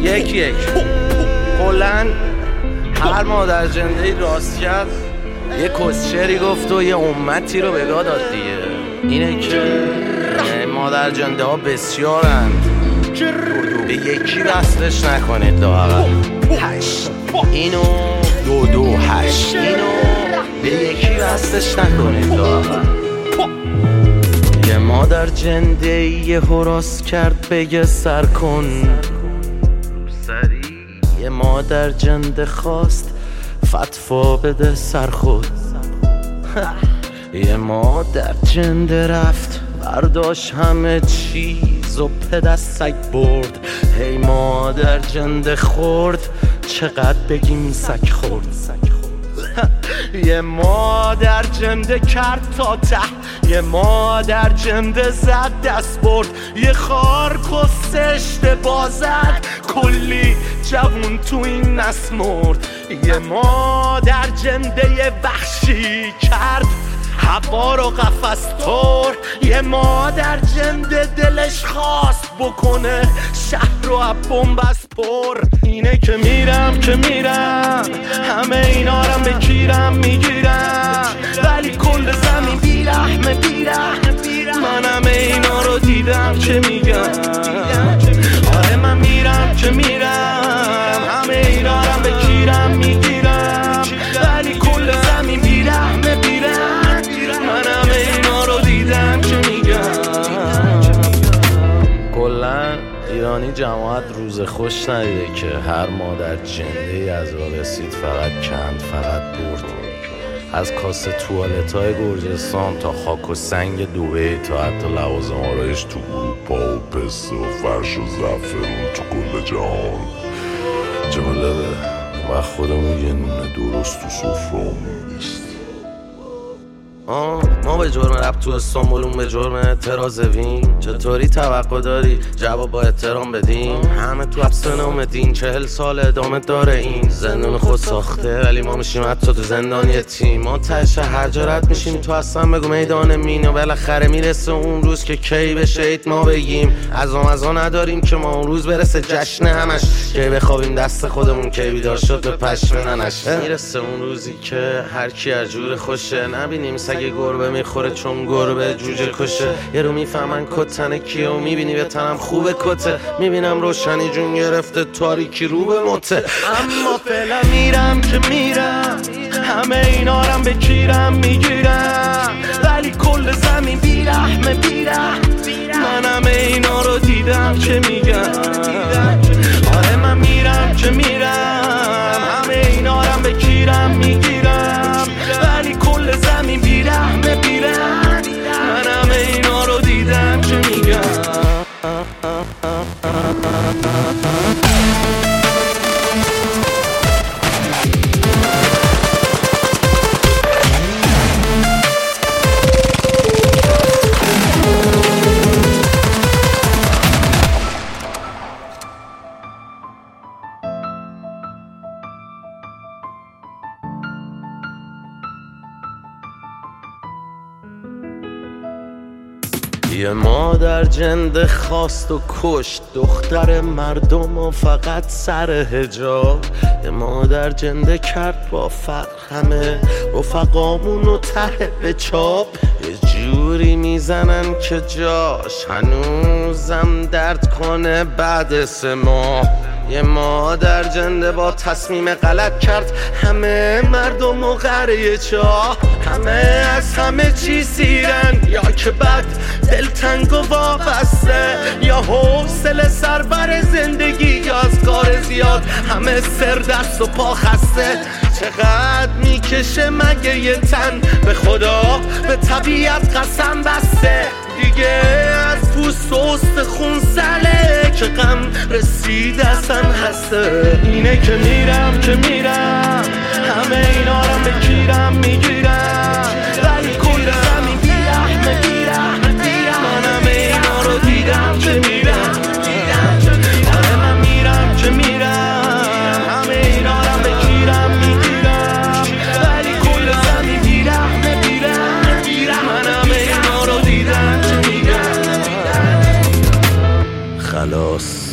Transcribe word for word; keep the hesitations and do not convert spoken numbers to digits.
یک یک کلن هر مادر جنده ای راست کرد یه کسچری گفت و یه امتی رو بگاه داد دیگه. اینه که مادر جنده ها بسیارند، به یکی وصلش نکنید لااقل. هشت اینو دو دو هشت اینو به یکی وصلش نکنید لااقل. یه مادر جنده یه هراس کرد بگه سر کن یه مادر جنده خواست فتوا بده سر خود. یه مادر جنده رفت برداشت همه چیز و پدستک برد. هی مادر جنده خورد چقدر بگیم سک خورد. یه مادر جنده کرد تا ته، یه مادر جنده زد دست برد. یه خار کسته اشتباه زد کلی جوون تو این نسل مرد. یه مادر جنده یه وحشی کرد هوا رو قفس طور. یه مادر جنده دلش خواست بکنه شهر رو از بنبست پر. اینه که میرم که میرم همه اینا رم بکیرم میگیرم، ولی کل زمین بیرحمه بیرحمه. من همه اینا رو دیدم که میگم آره من میرم که میرم همه اینا رم بکیرم میگیرم، ولی کل زمین بیرحمه بیرحمه. من همه اینا رو دیدم که میگم. کلن ایرانی جماعت روز خوش ندیده که هر مادر جنده ای از راه رسید فقط کند فقط برد. از کاسه توالت‌های گرجستان تا خاک و سنگ دبی تا حتی لوازم آرایش تو اروپا و پسته و فرش و زعفرون تو کل جهان. جالبه و خودمون یه نونه درست تو سفره‌مون نیست. آه ما به جرم رب تو استانبول، اون به جرم اعتراض وین. چطوری توقع داری جواب با احترام بدیم؟ همه تو حبس نام دین، چهل سال ادامه داره این زندان خود ساخته، ولی ما میشیم حتی تو زندان یه تیم. ما تش هر جا رد میشیم تو اصلا بگو میدان مین، و بالاخره میرسه اون روز که کی بشه ایت ما بگیم از آن از آن نداریم که ما اون روز برسه جشن همش. کی بخوابیم دست خودمون کی بیدار شد به پشم ننشه. میرسه اون روزی که هر کی از جور خوشه نبینیم سگ گربه میخوره چون گربه جوجه کشه. یه رو میفهمن کتن کیه و میبینی به تنم خوبه کته. میبینم روشنی جون گرفته تاریکی رو به مته. اما فعلا میرم که میرم همه اینا رم بکیرم میگیرم، ولی کل زمین بیرحمه بیرحمه. من همه اینا رو دیدم که میگم آره من میرم که میرم همه اینا رم بکیرم میگیرم، ولی کل زمین بیرحمه بیرحمه. من همه اینا رو دیدم که میگم. یه مادر جنده خواست و کشت دختر مردم و فقط سر حجاب. یه مادر جنده کرد با فقر همه رفقامون و ته به چاپ. یه جوری میزنن که جاش هنوزم درد کنه بعد سه ماه. یه مادر جنده با تصمیم غلط کرد همه مردم و غره چاه. همه از همه چی سیرن یا که بد دلتنگ و وابسته، یا حوصله سربر زندگی یا از کار زیاد همه سر دست و پا خسته. چقدر میکشه مگه یه تن به خدا به طبیعت قسم بسته دیگه از پوست و استخون سله که غم رسید اصلا هسته. اینه که میرم که میرم همه اینا رو بگیرم میگیرم، ولی کل زمین بیرحمه بیرحمه. من همه اینا رو دیدم که میرم آره من میرم که میرم همه اینا رو بگیرم میگیرم، ولی کل زمین بیرحمه بیرحمه. من همه اینا رو دیدم که میگم خلاص.